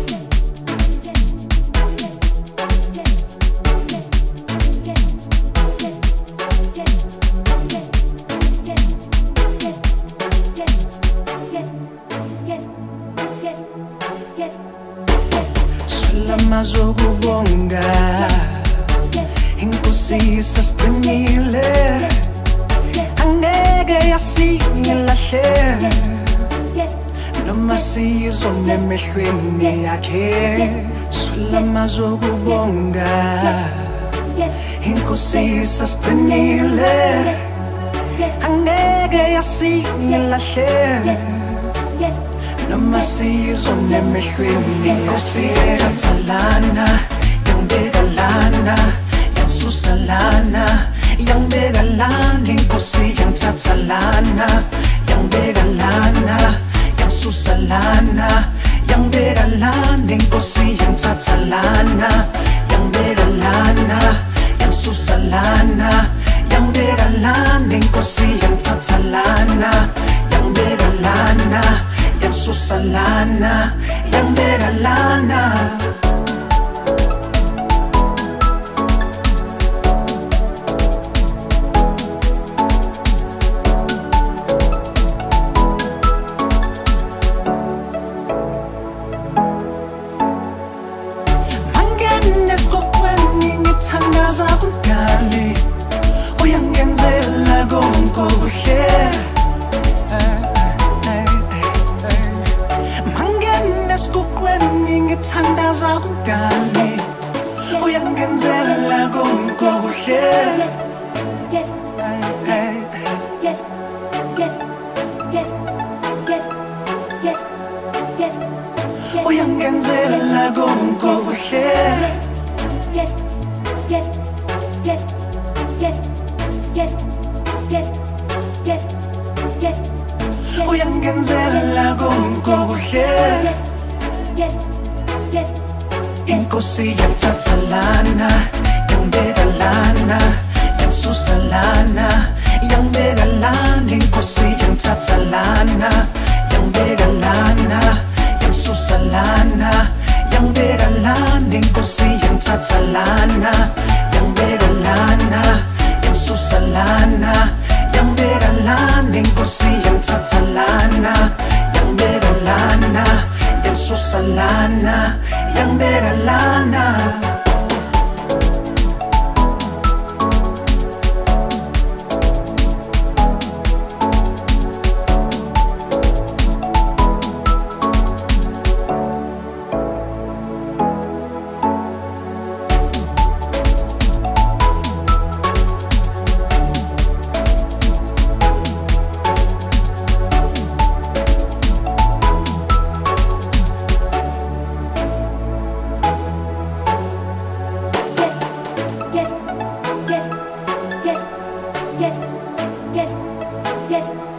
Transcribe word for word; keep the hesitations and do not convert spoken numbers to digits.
Zokubonga inkosi sasiqinile angeke yasilahle noma sizone emehlweni yakhe swelama zokubonga inkosi sasiqinile angeke yasilahle noma sizone emehlweni inkosi yathathalana yangibeka lana yangisusa lana yangibeka lana inkosi yangithathalana yangibeka lana yangisusa lana yangibeka lana inkosi yangithathalana yangibeka lana yangisusa lana yangibeka lana inkosi yangithathalana yangibeka lana yangisusa lana yangibeka lana mangene esikokweni ngithandaza kudali uyangenzela konke okuhle Eskukwini ngithandaza kudali uyangenzela konke okuhle uyangenzela konke okuhle uyangenzela konke okuhle inkosi yangithathalana yangibeka lana yangisusa lana yangibeka lana inkosi yangithathalana yangibeka lana yangisusa lana yangibeka lana inkosi yangithathalana yangibeka lana yangisusa lana yangibeka lana inkosi yangithathalana yangibeka lana yangisusa lana yangibeka lana Yeah.